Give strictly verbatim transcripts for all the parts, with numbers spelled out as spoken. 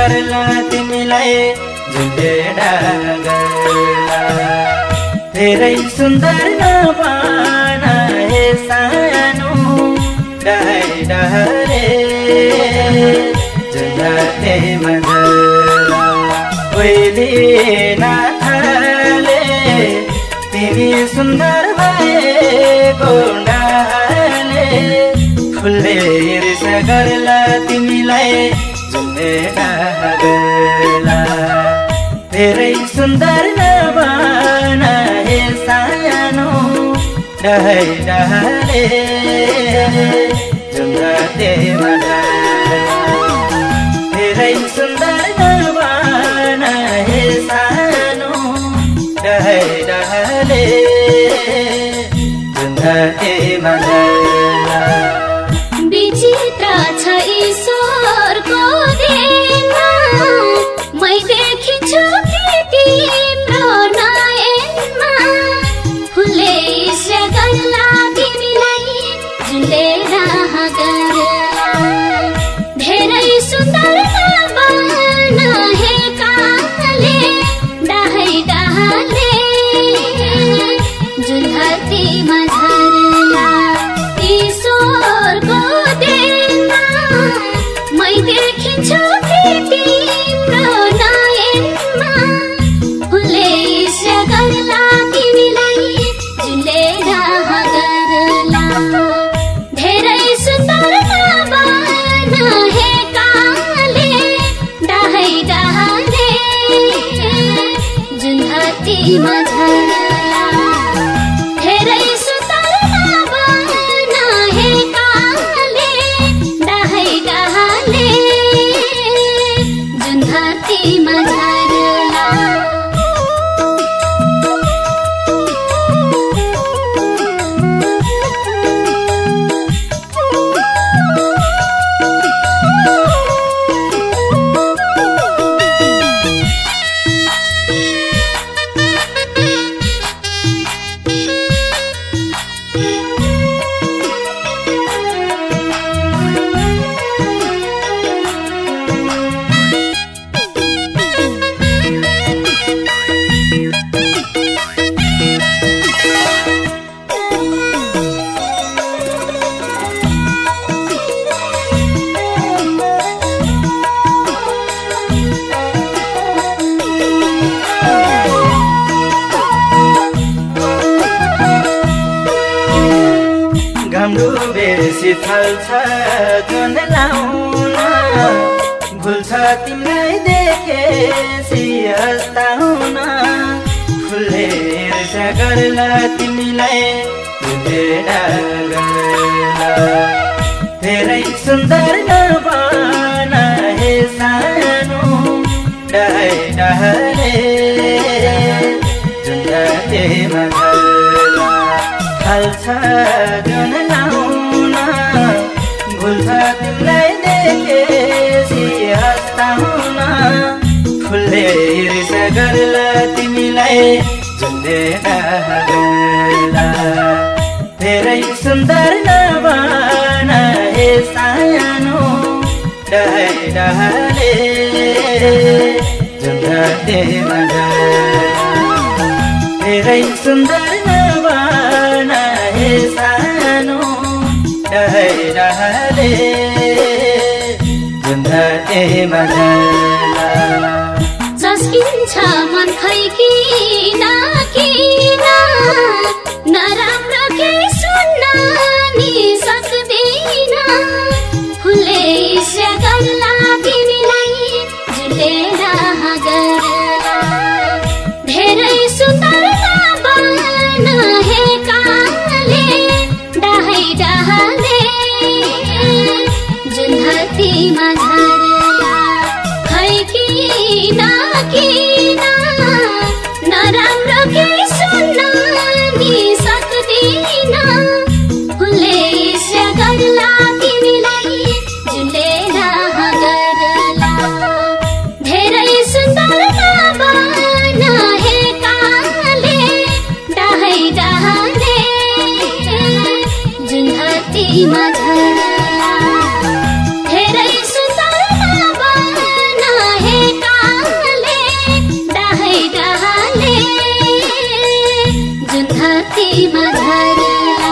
गर्ला तिमीलाई झुले डागला धेरै सुन्दर नपाना हे सानो डहाई डहरे झुलते मजला ओइली नाथले तिमी सुन्दर भएको डाले फुलले ईर्ष गर्ला तिमीलाई झुले डागला धेरै सुन्दर नबना हे सानो डहाई डहरे झुलते मजला धेरै सुन्दर नबना हे सानो डहाई डहरे झुलते मजला विचित्र छ ईश्वरको देनमा मै देखिन्छु तिम्रो नयनमा फुलले ईर्ष गर्ला तिमीलाई झुले डागला धेरै सुन्दर नबना हे काले डहाई डहरे झुलते मजला ईश्वरको देनमा मै देखिन्छु तिम्रो नयनमा फुलले ईर्ष गर्ला तिमीलाई झुले डागला धेरै सुन्दर नबना हे काले डहाई डहरे झुलते मजला धेरै सुन्दर नबना हे काले डहाई डहरे झुलते मजला शीतल छ जुन लाउन भुल्छ तिमीलाई देखेपछि हस्ताउन फुलले ईर्ष गर्ला तिमीलाई झुले डागला धेरै सुन्दर नबना हे सानो डहाई डहरे झुलते मजला फल्छ जुन लाउन भुल्छ तिमीलाई देखेपछि हस्ताउन फुलले ईर्ष गर्ला तिमीलाई झुले डागला धेरै सुन्दर नबना हे सानो डहाई डहरे झुलते मजला धेरै सुन्दर नबना हे सानो डहाई डहरे झुलते मजला झस्किन्छ मन खै किन किन नराम्रो केही सुन्न नि सक्दिन फुलले ईर्ष गर्ला तिमीलाई झुले डागला धेरै सुन्दर नबना हे काले डहाई डहरे झुलते मजला खै किन किन नराम्रो केही सुन्न नि सक्दिन फुलले ईर्ष गर्ला तिमीलाई झुले डागला धेरै सुन्दर नबना हे काले डहाई डहरे झुलते मजला धेरै सुन्दर नबना धरतीमा झरला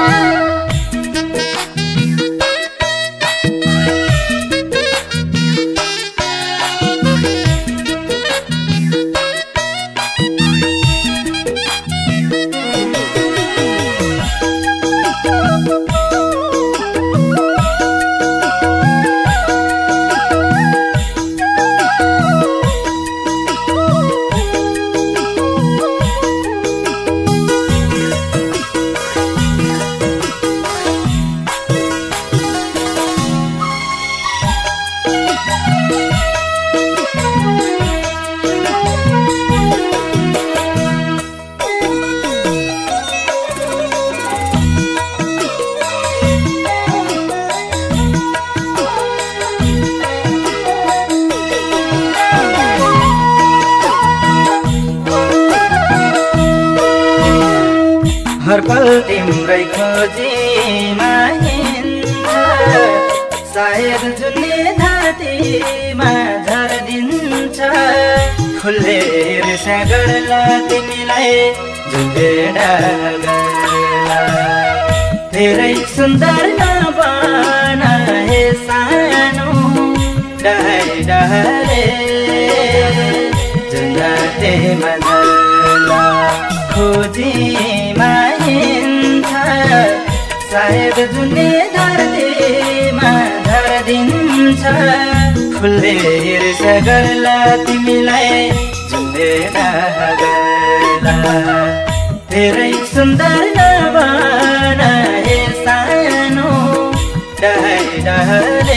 हर पल तिम्रै खोजीमा हिँड्छ सायद जुनले धरतीमा झर्दिन्छ खुल्ले ईर्ष्या गर्ला तिमीलाई जुनले डगर्ला धेरै सुन्दर नबना हे सानो डहाइ डहरे जुन धरतीमा झर्ला खोजीमा हिँड्छ सायद जुनले धरतीमा झर्दिन्छ खुल्ले ईर्ष्या गर्ला तिमीलाई जुनले डगर्ला धेरै सुन्दर नबना हे सानो डहाइ डहरे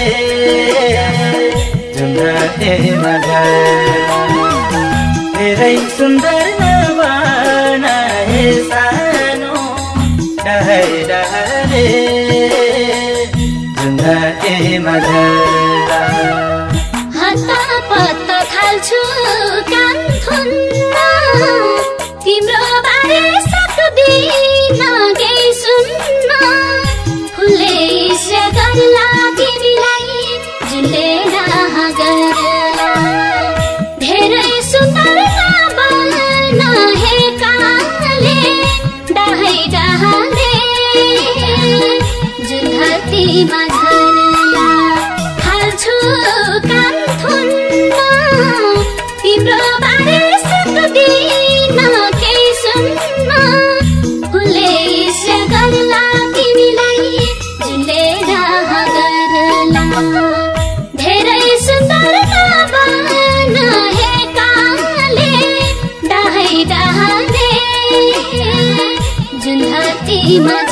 जुन धरतीमा झर्ला धेरै सुन्दर नबना हे सानो डहाइ डहरे जुन धरतीमा झर्ला हत्तपत्त थाल्छु कान थुन्न तिम्रो बारे सक्दिन केही सुन्न फुलले ईर्ष्या गर्ला तिमीलाई जुनले डगर्ला धेरै सुन्दर नबना हे काले डहाइ डहरे जुन धरतीमा झर्ला थाल्छु कान थुन्न तिम्रो बारे सक्दिन केही सुन्न फुलले ईर्ष्या गर्ला तिमीलाई जुनले डगर्ला धेरै सुन्दर नबना हे काले डहाइ डहरे जुन धरतीमा